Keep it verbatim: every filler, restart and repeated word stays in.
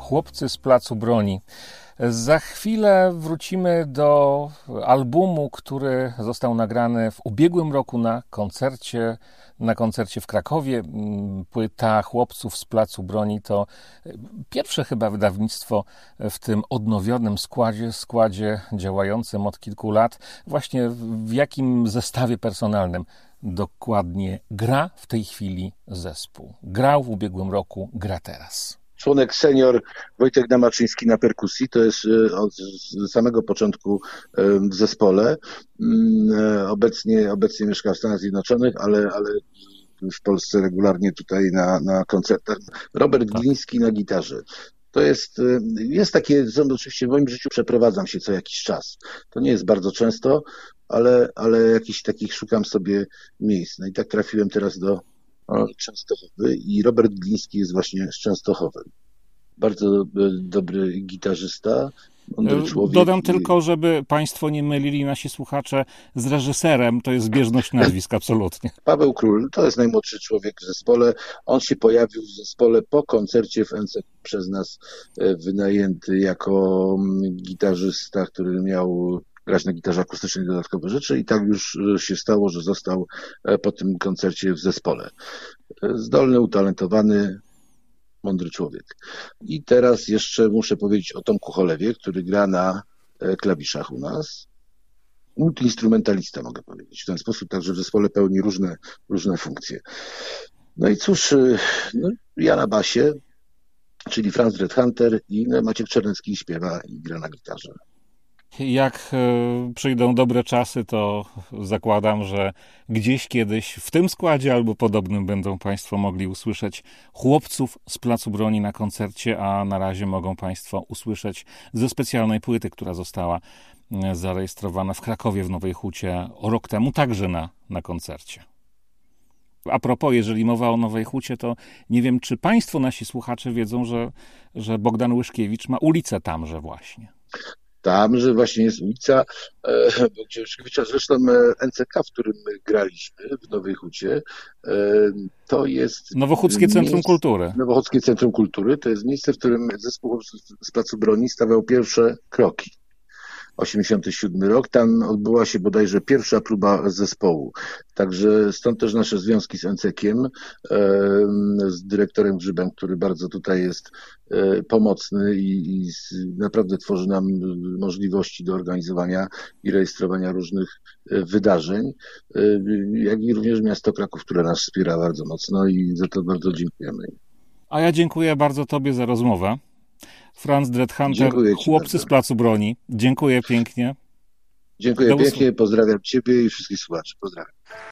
Chłopcy z Placu Broni. Za chwilę wrócimy do albumu, który został nagrany w ubiegłym roku na koncercie, na koncercie w Krakowie. Płyta Chłopców z Placu Broni to pierwsze chyba wydawnictwo w tym odnowionym składzie, składzie działającym od kilku lat. Właśnie w jakim zestawie personalnym dokładnie gra w tej chwili zespół? Grał w ubiegłym roku, gra teraz. Członek senior Wojtek Namaczyński na perkusji, to jest od samego początku w zespole. Obecnie, obecnie mieszka w Stanach Zjednoczonych, ale, ale w Polsce regularnie tutaj na, na koncertach. Robert tak. Gliński na gitarze. To jest, jest takie, oczywiście w moim życiu przeprowadzam się co jakiś czas. To nie jest bardzo często, ale, ale jakichś takich szukam sobie miejsc. No i tak trafiłem teraz do Częstochowy i Robert Gliński jest właśnie z Częstochowy. Bardzo dobry gitarzysta, mądry człowiek. Dodam tylko, żeby Państwo nie mylili, nasi słuchacze, z reżyserem, to jest zbieżność nazwisk, absolutnie. Paweł Król, to jest najmłodszy człowiek w zespole. On się pojawił w zespole po koncercie w N C przez nas wynajęty jako gitarzysta, który miał grać na gitarze akustycznej dodatkowe rzeczy i tak już się stało, że został po tym koncercie w zespole. Zdolny, utalentowany, mądry człowiek. I teraz jeszcze muszę powiedzieć o Tomku Cholewie, który gra na klawiszach u nas. Multiinstrumentalista, mogę powiedzieć. W ten sposób także w zespole pełni różne, różne funkcje. No i cóż, no, ja na basie, czyli Franz Redhunter i Maciek Czernecki śpiewa i gra na gitarze. Jak przyjdą dobre czasy, to zakładam, że gdzieś kiedyś w tym składzie albo podobnym będą Państwo mogli usłyszeć Chłopców z Placu Broni na koncercie, a na razie mogą Państwo usłyszeć ze specjalnej płyty, która została zarejestrowana w Krakowie w Nowej Hucie rok temu, także na, na koncercie. A propos, jeżeli mowa o Nowej Hucie, to nie wiem, czy Państwo, nasi słuchacze, wiedzą, że, że Bogdan Łyszkiewicz ma ulicę tamże właśnie. Tam, że właśnie jest ulica Łyszkiewicza, zresztą N C K, w którym my graliśmy w Nowej Hucie, to jest... Nowochódzkie Centrum miejsce, Kultury. Nowochódzkie Centrum Kultury, to jest miejsce, w którym zespół z Placu Broni stawiał pierwsze kroki. osiemdziesiąty siódmy rok, tam odbyła się bodajże pierwsza próba zespołu. Także stąd też nasze związki z N C K-iem, z dyrektorem Grzybem, który bardzo tutaj jest pomocny i, i naprawdę tworzy nam możliwości do organizowania i rejestrowania różnych wydarzeń, jak i również miasto Kraków, które nas wspiera bardzo mocno i za to bardzo dziękujemy. A ja dziękuję bardzo Tobie za rozmowę. Franz Redhunter, Chłopcy bardzo. z Placu Broni. Dziękuję pięknie. Dziękuję Do pięknie, usług. Pozdrawiam Ciebie i wszystkich słuchaczy. Pozdrawiam.